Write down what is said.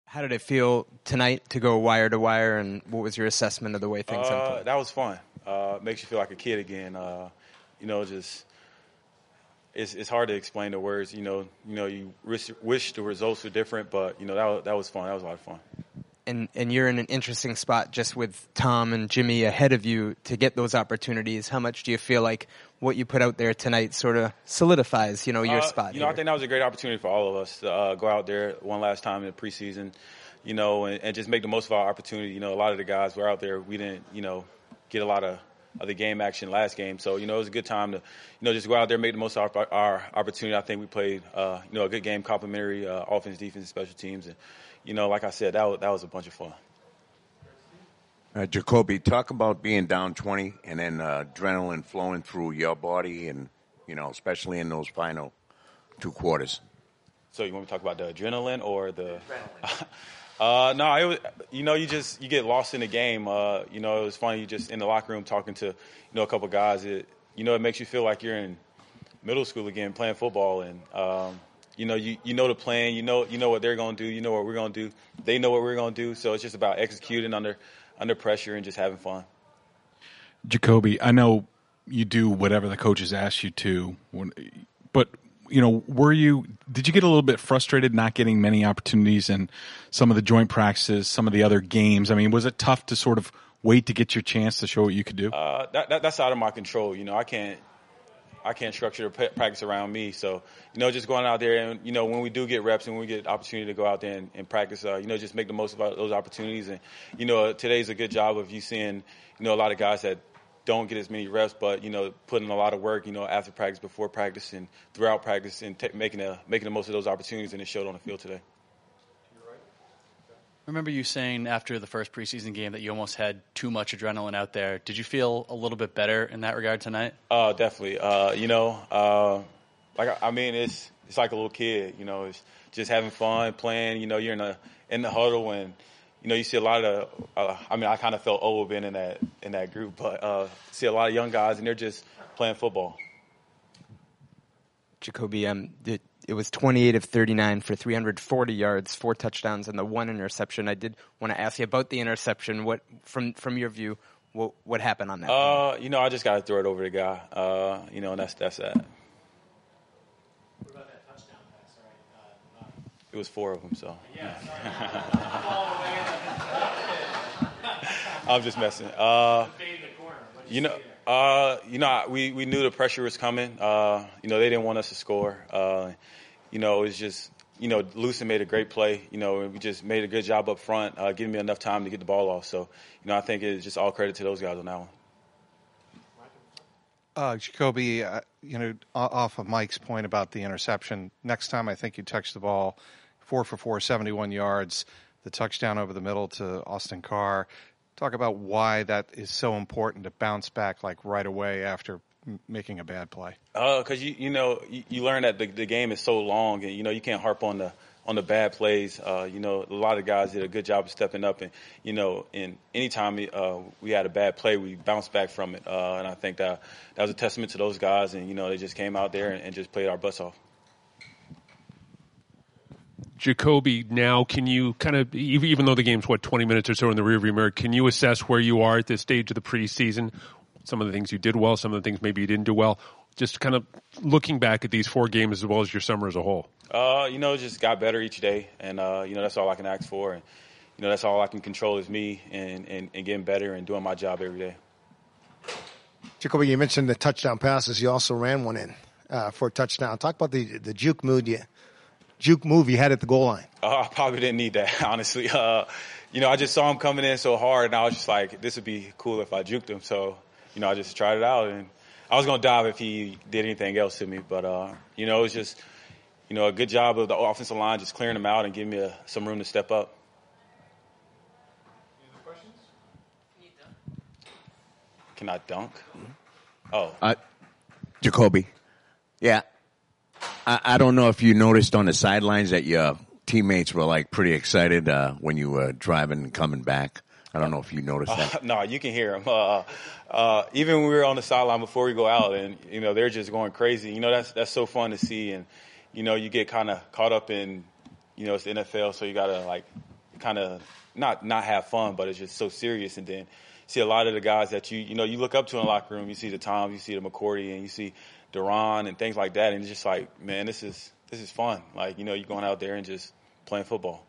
How did it feel tonight to go wire to wire, and what was your assessment of the way things unfolded? That was fun. Makes you feel like a kid again. Just it's hard to explain the words. You wish the results were different, but that was fun. That was a lot of fun. And you're in an interesting spot just with Tom and Jimmy ahead of you to get those opportunities. How much do you feel like what you put out there tonight sort of solidifies, your spot? I think that was a great opportunity for all of us to go out there one last time in the preseason, and just make the most of our opportunity. A lot of the guys were out there. We didn't, get a lot of the game action last game. So, it was a good time to, just go out there, make the most of our opportunity. I think we played, a good game, complimentary offense, defense, special teams. And, like I said, that was a bunch of fun. Jacoby, talk about being down 20 and then adrenaline flowing through your body and, especially in those final 2 quarters. So you want me to talk about the adrenaline or the adrenaline? No, it was, you get lost in the game. It was funny. You just in the locker room talking to, a couple guys. It makes you feel like you're in middle school again playing football. And, you know the plan. You know what they're going to do. You know what we're going to do. They know what we're going to do. So it's just about executing under pressure and just having fun. Jacoby, I know you do whatever the coaches ask you to, but did you get a little bit frustrated not getting many opportunities in some of the joint practices, some of the other games? I mean, was it tough to sort of wait to get your chance to show what you could do? That's out of my control. I can't structure the practice around me. So, just going out there and, when we do get reps and when we get opportunity to go out there and practice, just make the most of those opportunities. And, today's a good job of you seeing, a lot of guys that don't get as many reps, but, putting in a lot of work, after practice, before practice, and throughout practice, and making the most of those opportunities, and it showed on the field today. I remember you saying after the first preseason game that you almost had too much adrenaline out there. Did you feel a little bit better in that regard tonight? Definitely. It's like a little kid. It's just having fun, playing. You're in the huddle, and you see a lot of. I kind of felt old being in that group, but see a lot of young guys, and they're just playing football. Jacoby, it was 28 of 39 for 340 yards, 4 touchdowns, and the 1 interception. I did want to ask you about the interception. What, from your view, what happened on that? I just got to throw it over the guy. And that's that. What about that touchdown pass? It was 4 of them, so. Yeah. I'm just messing. We knew the pressure was coming. They didn't want us to score. It was just, Lucen made a great play. We just made a good job up front, giving me enough time to get the ball off. So, I think it's just all credit to those guys on that one. Jacoby, off of Mike's point about the interception, next time I think you touch the ball, 4 for 4, 71 yards, the touchdown over the middle to Austin Carr. Talk about why that is so important to bounce back like right away after making a bad play. Because you learn that the game is so long, and you can't harp on the bad plays. A lot of guys did a good job of stepping up, and and anytime we had a bad play, we bounced back from it. And I think that was a testament to those guys, and they just came out there and just played our butts off. Jacoby, now can you kind of, even though the game's 20 minutes or so in the rearview mirror, can you assess where you are at this stage of the preseason? Some of the things you did well, some of the things maybe you didn't do well. Just kind of looking back at these 4 games as well as your summer as a whole. Just got better each day, and that's all I can ask for, and that's all I can control is me and getting better and doing my job every day. Jacoby, you mentioned the touchdown passes. You also ran one in for a touchdown. Talk about the juke move you had at the goal line. I probably didn't need that, honestly. I just saw him coming in so hard, and I was just like, this would be cool if I juked him. So, I just tried it out, and I was going to dive if he did anything else to me. But, it was just, a good job of the offensive line just clearing him out and giving me some room to step up. Any other questions? Can I dunk? Mm-hmm. Oh. Jacoby. Yeah. I don't know if you noticed on the sidelines that your teammates were like pretty excited when you were driving and coming back. I don't know if you noticed that. No, you can hear them. Even when we were on the sideline before we go out, and they're just going crazy. That's so fun to see, and you get kind of caught up in it's the NFL, so you gotta kind of not have fun, but it's just so serious. And then see a lot of the guys that you look up to in the locker room. You see the Toms, you see the McCourty, and you see Duran and things like that. And it's just like, man, this is fun. Like, you're going out there and just playing football.